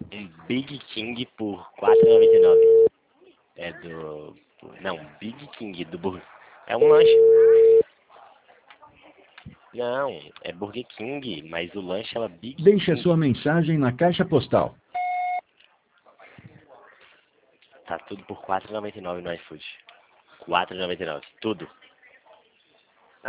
Um Big King por R$ 4,99. É do... Não, Big King do Burger. É um lanche. Não, é Burger King, mas o lanche é Big Deixe a King. sua mensagem na caixa postal. Tá tudo por R$ 4,99 no iFood. R$ 4,99, tudo.